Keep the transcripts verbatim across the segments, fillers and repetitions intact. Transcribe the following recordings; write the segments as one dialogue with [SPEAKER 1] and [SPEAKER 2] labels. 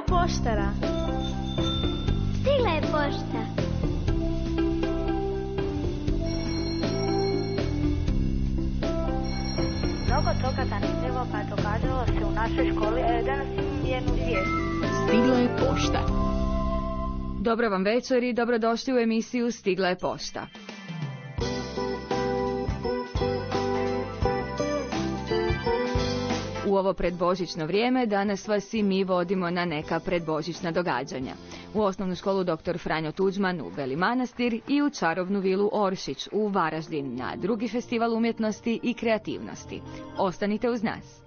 [SPEAKER 1] poštara.
[SPEAKER 2] Stigla je pošta.
[SPEAKER 3] Mnogo toga zanimljivo pa događalo se u našoj školi. E, danas imam jednu vijest.
[SPEAKER 4] Stigla je pošta.
[SPEAKER 5] Dobro vam večer i dobrodošli u emisiju Stigla je pošta. U ovo predbožićno vrijeme danas vas i mi vodimo na neka predbožićna događanja. U osnovnu školu doktor Franjo Tuđman u Beli Manastir i u čarobnu vilu Oršić u Varaždin na drugi festival umjetnosti i kreativnosti. Ostanite uz nas.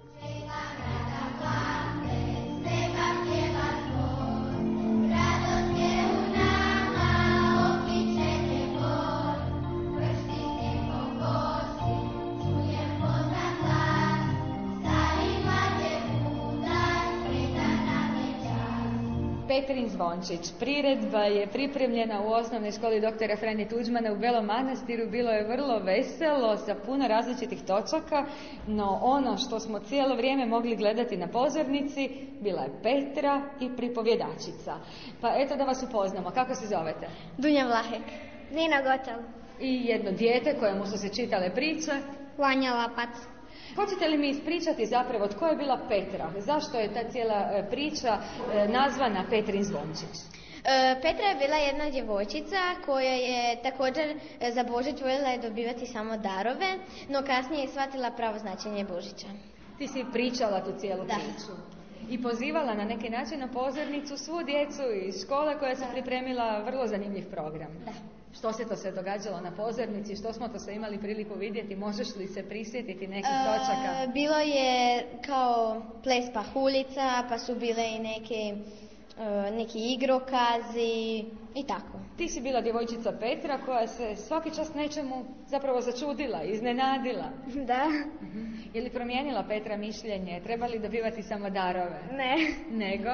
[SPEAKER 5] Petrin Zvončić. Priredba je pripremljena u osnovnoj školi doktora Franje Tuđmana u Belom Manastiru. Bilo je vrlo veselo sa puno različitih točaka, no ono što smo cijelo vrijeme mogli gledati na pozornici bila je Petra i pripovjedačica. Pa eto da vas upoznamo. Kako se zovete?
[SPEAKER 2] Dunja Vlahek. Nina Gotel.
[SPEAKER 5] I jedno dijete kojemu su se čitale priče.
[SPEAKER 2] Vanja Lapac.
[SPEAKER 5] Hoćete li mi ispričati zapravo tko je bila Petra? Zašto je ta cijela priča nazvana Petrin Zvončić?
[SPEAKER 2] Petra je bila jedna djevojčica koja je također za Božić voljela je dobivati samo darove, no kasnije je shvatila pravo značenje Božića.
[SPEAKER 5] Ti si pričala tu cijelu
[SPEAKER 2] da.
[SPEAKER 5] priču i pozivala na neki način na pozornicu svu djecu iz škole koja se pripremila vrlo zanimljiv program.
[SPEAKER 2] Da.
[SPEAKER 5] Što se to se događalo na pozornici, što smo to sve imali priliku vidjeti, možeš li se prisjetiti nekih točaka?
[SPEAKER 2] E, bilo je kao ples pahuljica, pa su bile i neke, e, neki igrokazi i tako.
[SPEAKER 5] Ti si bila djevojčica Petra koja se svaki čas nečemu zapravo začudila, iznenadila.
[SPEAKER 2] Da.
[SPEAKER 5] Uh-huh. Je li promijenila Petra mišljenje? Treba li dobivati samo darove?
[SPEAKER 2] Ne.
[SPEAKER 5] Nego?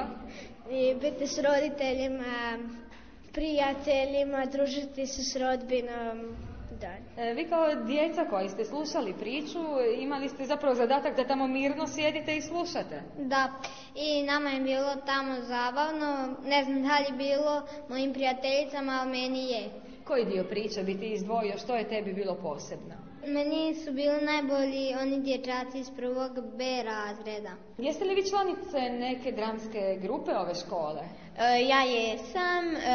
[SPEAKER 1] I biti s roditeljima, prijateljima, družiti se s rodbinom. Da.
[SPEAKER 5] E, vi kao djeca koji ste slušali priču, imali ste zapravo zadatak da tamo mirno sjedite i slušate.
[SPEAKER 2] Da, i nama je bilo tamo zabavno, ne znam da li je bilo mojim prijateljicama, ali meni je.
[SPEAKER 5] Koji dio priče bi ti izdvojio, što je tebi bilo posebno?
[SPEAKER 2] Meni su bili najbolji oni dječaci iz prvog B razreda.
[SPEAKER 5] Jeste li vi članice neke dramske grupe ove škole?
[SPEAKER 2] E, ja jesam e,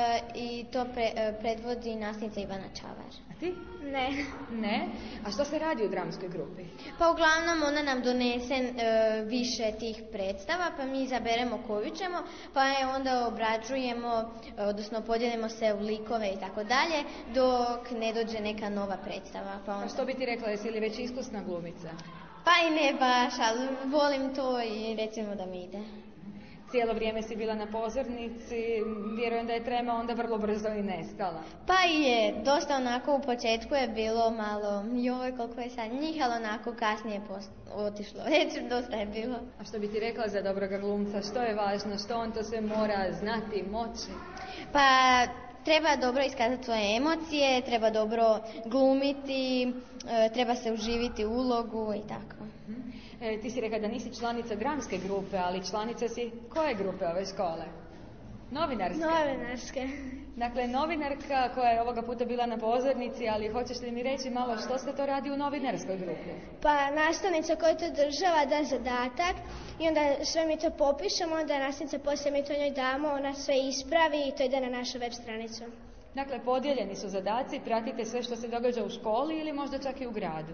[SPEAKER 2] i to pre, e, predvodi nastavnica Ivana Čavar.
[SPEAKER 5] A ti?
[SPEAKER 2] Ne.
[SPEAKER 5] Ne? A što se radi u dramskoj grupi?
[SPEAKER 2] Pa uglavnom ona nam donese e, više tih predstava, pa mi izaberemo koju ćemo, pa je onda obrađujemo, e, odnosno podijelimo se u likove i tako dalje, dok ne dođe neka nova predstava. Pa onda...
[SPEAKER 5] A što bi ti rekla, jesi li već iskusna glumica?
[SPEAKER 2] Pa i ne baš, ali volim to i recimo da mi ide.
[SPEAKER 5] Cijelo vrijeme si bila na pozornici, vjerujem da je trema onda vrlo brzo i nestala.
[SPEAKER 2] Pa i je, dosta onako u početku je bilo malo, joj koliko je sad njih, ali onako kasnije post... otišlo, reći dosta je bilo.
[SPEAKER 5] A što bi ti rekla za dobroga glumca, što je važno, što on to sve mora znati, moći?
[SPEAKER 2] Pa treba dobro iskazati svoje emocije, treba dobro glumiti, treba se uživiti u ulogu i tako.
[SPEAKER 5] E, ti si rekla da nisi članica dramske grupe, ali članica si koje grupe ove škole? Novinarske?
[SPEAKER 1] Novinarske.
[SPEAKER 5] Dakle, novinarka koja je ovoga puta bila na pozornici, ali hoćeš li mi reći malo što se to radi u novinarskoj grupi?
[SPEAKER 1] Pa nastavnica koja to država da zadatak i onda sve mi to popišemo, onda nastavnica poslije mi to njoj damo, ona sve ispravi i to ide na našu web stranicu.
[SPEAKER 5] Dakle, podijeljeni su zadaci, pratite sve što se događa u školi ili možda čak i u gradu?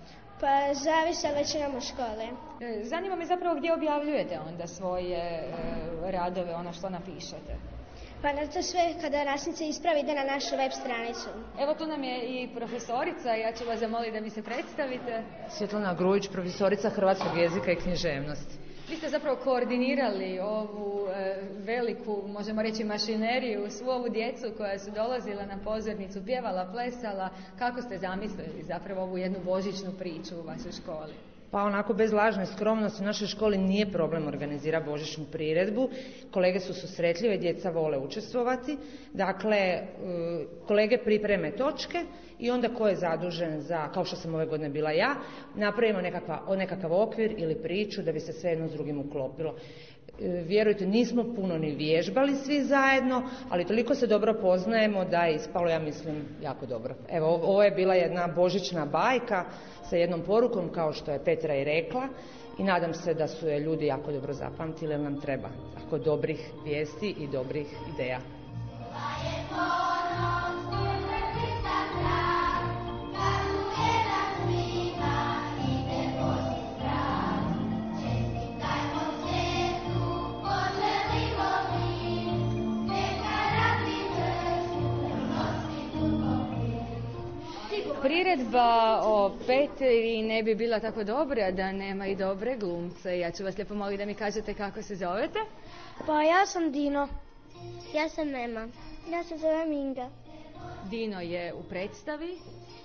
[SPEAKER 1] Pa zavisi, ali već imamo škole.
[SPEAKER 5] Zanima me zapravo gdje objavljujete onda svoje e, radove, ono što napišete.
[SPEAKER 1] Pa na to sve kada nastavnica ispravi ide na našu web stranicu.
[SPEAKER 5] Evo tu nam je i profesorica, ja ću vas zamoliti da mi se predstavite.
[SPEAKER 6] Svjetlana Grujić, profesorica hrvatskog jezika i književnosti.
[SPEAKER 5] Vi ste zapravo koordinirali ovu e, veliku, možemo reći, mašineriju, svu ovu djecu koja su dolazila na pozornicu, pjevala, plesala. Kako ste zamislili zapravo ovu jednu božićnu priču u vašoj školi?
[SPEAKER 6] Pa onako bez lažne skromnosti u našoj školi nije problem organizirati božićnu priredbu. Kolege su susretljive, djeca vole učestvovati. Dakle, kolege pripreme točke i onda ko je zadužen za, kao što sam ove godine bila ja, napravimo nekakva, nekakav okvir ili priču da bi se sve jedno s drugim uklopilo. Vjerujte, nismo puno ni vježbali svi zajedno, ali toliko se dobro poznajemo da je ispalo, ja mislim, jako dobro. Evo, ovo je bila jedna božićna bajka sa jednom porukom, kao što je Petra i rekla, i nadam se da su je ljudi jako dobro zapamtili, jer nam treba tako dobrih vijesti i dobrih ideja.
[SPEAKER 5] Priredba o Petri ne bi bila tako dobra da nema i dobre glumce. Ja ću vas lijepo moliti da mi kažete kako se zovete.
[SPEAKER 1] Pa ja sam Dino.
[SPEAKER 7] Ja sam Ema.
[SPEAKER 1] Ja se zovem Inga.
[SPEAKER 5] Dino je u predstavi.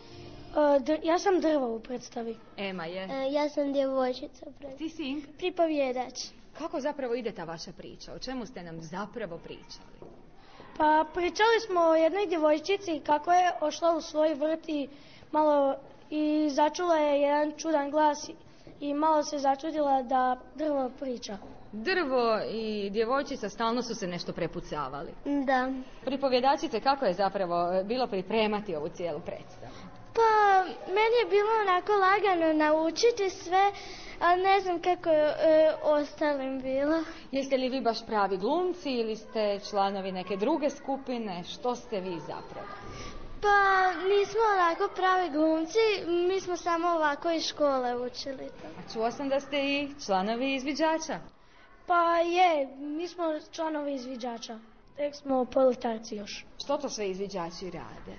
[SPEAKER 1] Uh, dr- ja sam Drvo u predstavi.
[SPEAKER 5] Ema je.
[SPEAKER 7] E, ja sam djevojčica u predstavi.
[SPEAKER 5] Ti si Inga?
[SPEAKER 1] Pripovjedač.
[SPEAKER 5] Kako zapravo ide ta vaša priča? O čemu ste nam zapravo pričali?
[SPEAKER 1] Pa pričali smo o jednoj djevojčici kako je ošla u svoj vrt i malo i začula je jedan čudan glas i malo se začudila da drvo priča.
[SPEAKER 5] Drvo i djevojčica stalno su se nešto prepucavali.
[SPEAKER 7] Da.
[SPEAKER 1] Pripovjedačice,
[SPEAKER 5] kako je zapravo bilo pripremati ovu cijelu predstavu?
[SPEAKER 1] Pa meni je bilo onako lagano naučiti sve, ali ne znam kako je e, ostalim bilo.
[SPEAKER 5] Jeste li vi baš pravi glumci ili ste članovi neke druge skupine? Što ste vi zapravo?
[SPEAKER 1] Pa nismo onako pravi glumci, mi smo samo ovako iz škole učili to.
[SPEAKER 5] A čuo sam da ste i članovi izviđača.
[SPEAKER 1] Pa je, mi smo članovi izviđača, tek smo politarci još.
[SPEAKER 5] Što to sve izviđači rade?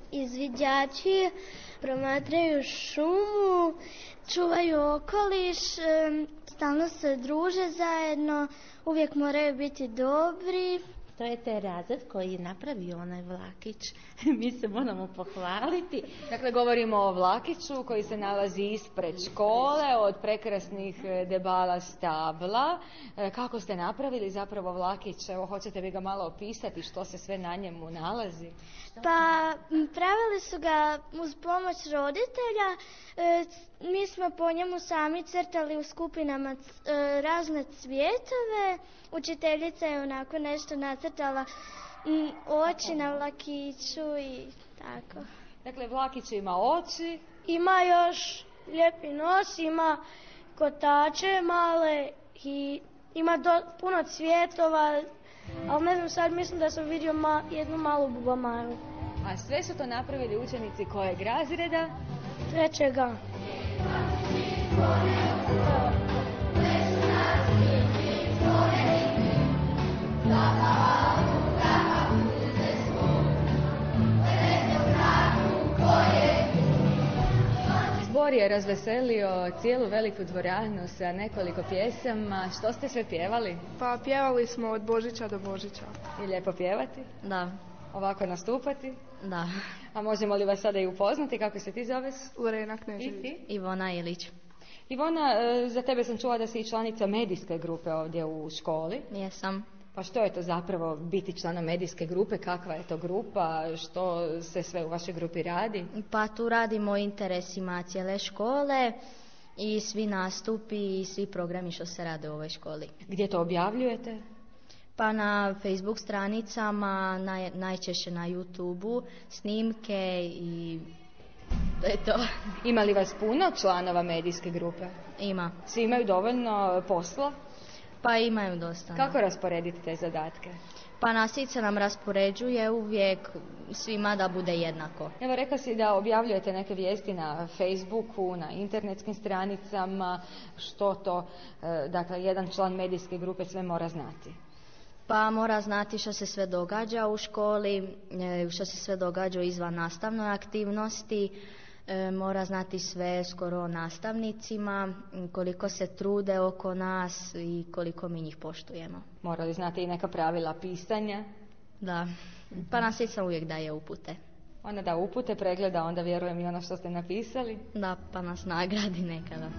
[SPEAKER 7] Izviđači promatraju šumu, čuvaju okoliš, stalno se druže zajedno, uvijek moraju biti dobri.
[SPEAKER 8] To je taj razred koji je napravio onaj vlakić. Mi se moramo pohvaliti.
[SPEAKER 5] Dakle, govorimo o vlakiću koji se nalazi ispred škole, od prekrasnih debala stabla. Kako ste napravili zapravo vlakić? Evo, hoćete vi ga malo opisati što se sve na njemu nalazi?
[SPEAKER 1] Pa pravili su ga uz pomoć roditelja. E, mi smo po njemu sami crtali u skupinama c, e, razne cvjetove. Učiteljica je onako nešto nacrtala m, oči na vlakiću i tako.
[SPEAKER 5] Dakle, vlakić ima oči.
[SPEAKER 1] Ima još lijepi nos, ima kotače male i ima do, puno cvjetova. Ali ne znam, sad mislim da sam vidio ma, jednu malu bubamaru.
[SPEAKER 5] A sve su to napravili učenici kojeg razreda?
[SPEAKER 1] Trećega.
[SPEAKER 5] Zbor je razveselio cijelu veliku dvoranu sa nekoliko pjesama. Što ste sve pjevali?
[SPEAKER 9] Pa pjevali smo od Božića do Božića.
[SPEAKER 5] I lijepo pjevati?
[SPEAKER 8] Da.
[SPEAKER 5] Ovako nastupati?
[SPEAKER 8] Da.
[SPEAKER 5] A možemo li vas sada i upoznati? Kako se ti zoveš?
[SPEAKER 9] Lorena Knežević.
[SPEAKER 5] I ti?
[SPEAKER 8] Ivona Ilić.
[SPEAKER 5] Ivona, za tebe sam čula da si i članica medijske grupe ovdje u školi.
[SPEAKER 8] Jesam.
[SPEAKER 5] Pa što je to zapravo biti članom medijske grupe? Kakva je to grupa? Što se sve u vašoj grupi radi?
[SPEAKER 8] Pa tu radimo o interesima cijele škole i svi nastupi i svi programi što se rade u ovoj školi.
[SPEAKER 5] Gdje to objavljujete?
[SPEAKER 8] Pa na Facebook stranicama, naj, najčešće na YouTubeu, snimke i to je to.
[SPEAKER 5] Ima li vas puno članova medijske grupe?
[SPEAKER 8] Ima.
[SPEAKER 5] Svi imaju dovoljno posla?
[SPEAKER 8] Pa imaju dosta.
[SPEAKER 5] Kako rasporediti te zadatke?
[SPEAKER 8] Pa nastavnica nam raspoređuje uvijek svima da bude jednako.
[SPEAKER 5] Evo, rekla si da objavljujete neke vijesti na Facebooku, na internetskim stranicama. Što to, dakle, jedan član medijske grupe sve mora znati?
[SPEAKER 8] Pa mora znati što se sve događa u školi, što se sve događa u izvan nastavnoj aktivnosti, mora znati sve skoro o nastavnicima, koliko se trude oko nas i koliko mi njih poštujemo.
[SPEAKER 5] Mora li znati i neka pravila pisanja?
[SPEAKER 8] Da, pa nastavnica uvijek daje upute.
[SPEAKER 5] Ona da upute, pregleda, onda vjerujem i ono što ste napisali?
[SPEAKER 8] Da, pa nas nagradi nekada.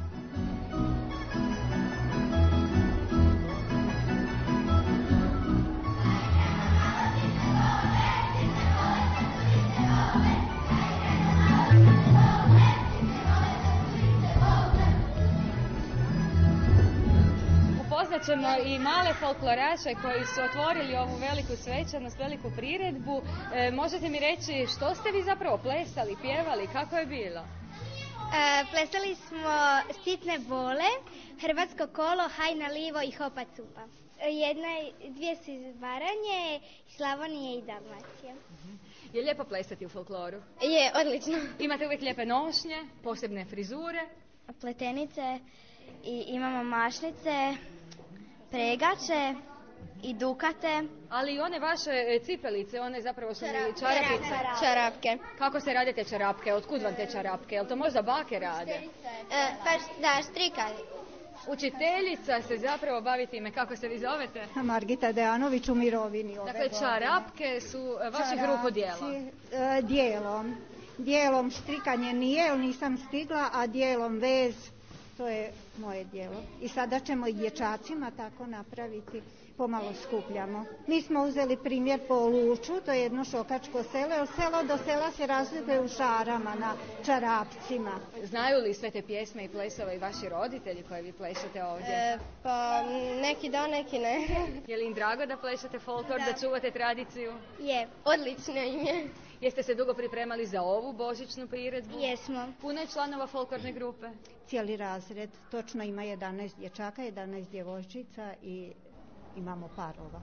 [SPEAKER 5] Upoznat ćemo i male folkloraše koji su otvorili ovu veliku svečanost, veliku priredbu. E, možete mi reći što ste vi zapravo plesali, pjevali, kako je bilo?
[SPEAKER 10] E, plesali smo sitne bole, hrvatsko kolo, hajna livo i hopa cupa. Jedna, dvije su iz Baranje, Slavonije i Dalmacije.
[SPEAKER 5] Uh-huh. Je lijepo plesati u folkloru?
[SPEAKER 10] Je, odlično.
[SPEAKER 5] Imate uvijek lijepe nošnje, posebne frizure?
[SPEAKER 10] Pletenice, i imamo mašnice, pregače i dukate.
[SPEAKER 5] Ali i one vaše cipelice, one zapravo su Čarap, čarapice.
[SPEAKER 10] Čarap, čarapke.
[SPEAKER 5] Kako se rade te čarapke? Otkud vam te čarapke? Jel to možda bake rade?
[SPEAKER 10] E, pa da, štrika.
[SPEAKER 5] Učiteljica se zapravo bavi time. Kako se vi zovete?
[SPEAKER 11] Margita Dejanović, u mirovini ove
[SPEAKER 5] Dakle, čarapke su vaših ruku dijela?
[SPEAKER 11] E, dijelom. Dijelom štrikanje nije, jer nisam stigla, a dijelom vez, to je moje dijelo. I sada ćemo i dječacima tako napraviti, pomalo skupljamo. Mi smo uzeli primjer po Luču, to je jedno šokačko selo, jer selo do sela se razlikuje u šarama, na čarapcima.
[SPEAKER 5] Znaju li sve te pjesme i plesove i vaši roditelji koje vi plešete ovdje?
[SPEAKER 10] E, pa neki da, neki ne.
[SPEAKER 5] Je li im drago da plešete folklor, da. da čuvate tradiciju?
[SPEAKER 10] Je, odlično im je.
[SPEAKER 5] Jeste se dugo pripremali za ovu božićnu priredbu?
[SPEAKER 10] Jesmo.
[SPEAKER 5] Puno je članova folklorne grupe?
[SPEAKER 11] Cijeli razred, točno ima jedanaest dječaka, jedanaest djevojčica i imamo parova.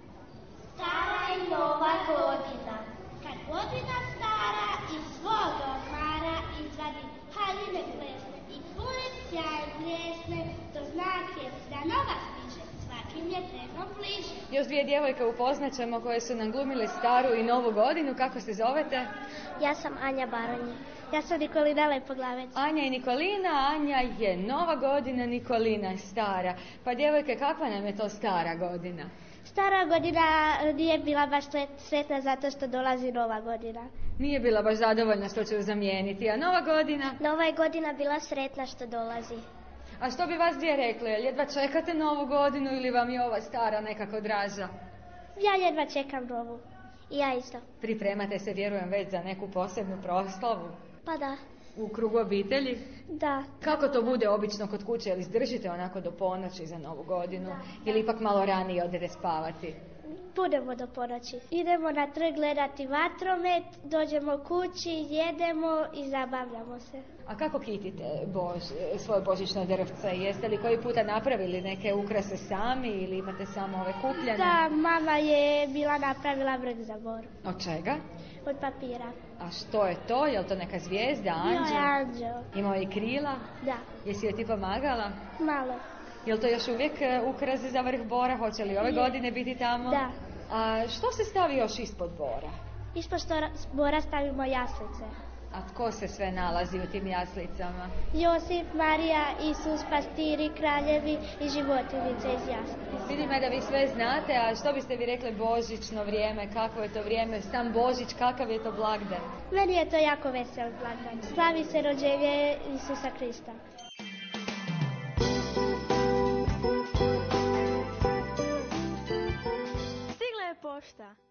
[SPEAKER 12] Stara i nova godina. Kad godina stara iz svog ormara izvadi haljine plesne i pored sjaj bljesne, to znak je da nova stiže, svakim je trednom bliže.
[SPEAKER 5] Još dvije djevojke upoznat ćemo koje su nam glumile staru i novu godinu. Kako se zovete?
[SPEAKER 7] Ja sam Anja Baronja. Ja sam Nikolina Lepoglavec.
[SPEAKER 5] Anja i Nikolina. Anja je nova godina, Nikolina je stara. Pa djevojke, kakva nam je to stara godina?
[SPEAKER 7] Stara godina nije bila baš sretna zato što dolazi nova godina.
[SPEAKER 5] Nije bila baš zadovoljna što će ju zamijeniti, a nova godina?
[SPEAKER 7] Nova je godina bila sretna što dolazi.
[SPEAKER 5] A što bi vas dvije rekli? Jedva čekate novu godinu ili vam je ova stara nekako draža?
[SPEAKER 7] Ja jedva čekam novu. I ja isto.
[SPEAKER 5] Pripremate se, vjerujem, već za neku posebnu proslavu?
[SPEAKER 7] Pa da.
[SPEAKER 5] U krugu obitelji?
[SPEAKER 7] Da.
[SPEAKER 5] Kako to bude obično kod kuće? Ili izdržite onako do ponoći za novu godinu? Da. Ili ipak malo ranije odete spavati?
[SPEAKER 7] Budemo do ponoći. Idemo na trg gledati vatromet, dođemo kući, jedemo i zabavljamo se.
[SPEAKER 5] A kako kitite bož, svoje božićno drvce? Jeste li koji puta napravili neke ukrase sami ili imate samo ove kupljene?
[SPEAKER 7] Da, mama je bila napravila vrh za boru.
[SPEAKER 5] Od čega?
[SPEAKER 7] Od papira.
[SPEAKER 5] A što je to? Je li to neka zvijezda, anđeo?
[SPEAKER 7] Jo, je anđeo.
[SPEAKER 5] Imao je i krila?
[SPEAKER 7] Da.
[SPEAKER 5] Jesi joj ti pomagala?
[SPEAKER 7] Malo.
[SPEAKER 5] Je li to još uvijek ukrase za vrh bora? Hoće li ove je. godine biti tamo?
[SPEAKER 7] Da.
[SPEAKER 5] A što se stavi još ispod bora?
[SPEAKER 7] Ispod bora stavimo jaslice.
[SPEAKER 5] A tko se sve nalazi u tim jaslicama?
[SPEAKER 7] Josip, Marija, Isus, pastiri, kraljevi i životinjice iz jaslice.
[SPEAKER 5] Vidim da vi sve znate, a što biste vi rekli božićno vrijeme, kakvo je to vrijeme, sam Božić, kakav je to blagdan?
[SPEAKER 7] Meni je to jako vesel blagdan. Slavi se rođenje Isusa Krista.
[SPEAKER 13] Stigla je pošta.